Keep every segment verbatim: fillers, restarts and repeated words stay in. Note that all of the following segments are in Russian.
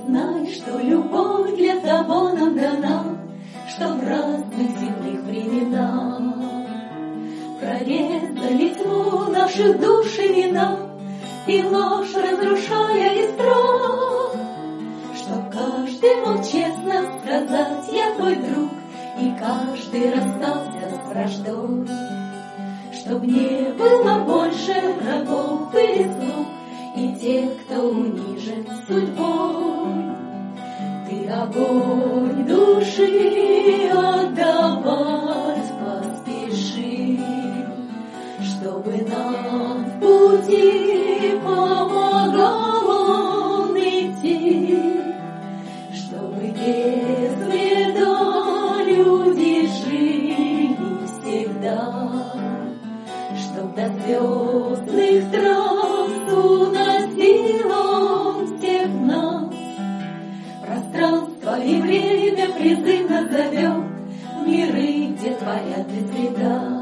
знай, что любовь для того нам дана, что в разных земных временах прорезали тьму наших душ и вина, и ложь разрушая и страх, чтоб каждый мог честно сказать: я твой друг, и каждый расстался с враждой, чтоб не было больше врагов или слуг, и тех, кто унижен судьбой. Ты огонь души отдавать поспеши, чтобы нам в пути помогал он идти, чтобы без вреда люди жили всегда, чтоб до звездных трасс уносил он всех нас. Пространство и время призывно зовет в миры, где творят без вреда,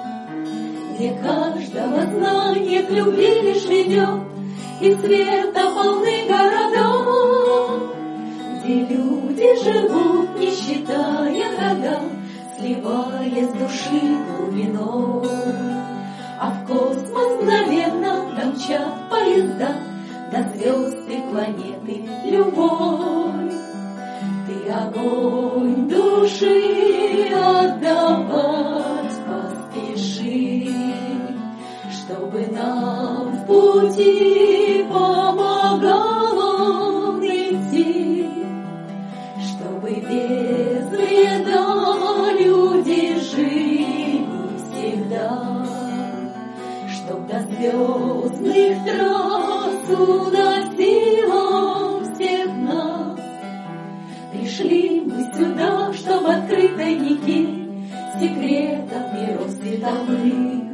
где каждого знание к любви лишь ведет, и света полны города, где люди живут, не считая года, сливаясь с души глубиной. А в космос мгновенно домчат поезда до звезд и планеты любовь. Ты огонь души отдавать поспеши, чтобы нам в пути помогал он идти, чтобы без вреда люди жили всегда, чтоб до звездных трасс уносил он всех нас. Пришли мы сюда, чтоб открыть тайники секретов миров световых,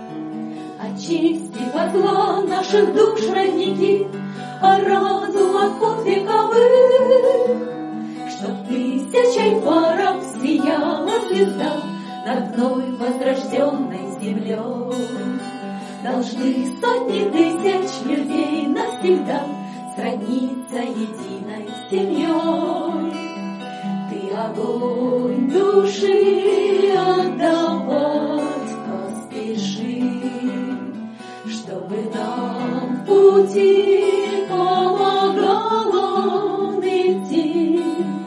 очистив от зла наших душ родники, а разум от пут вековых, чтоб тысячей паров сияла звезда над вновь возрожденной землей. Должны сотни тысяч людей навсегда сродниться единой семьей. Ты огонь души отдавать поспеши, чтобы нам в пути помогал он идти,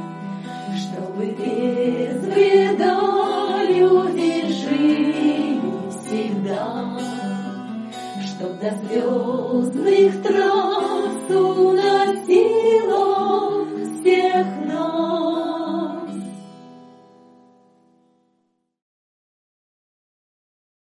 чтобы без вреда люди жили всегда, чтоб до звездных трасс уносил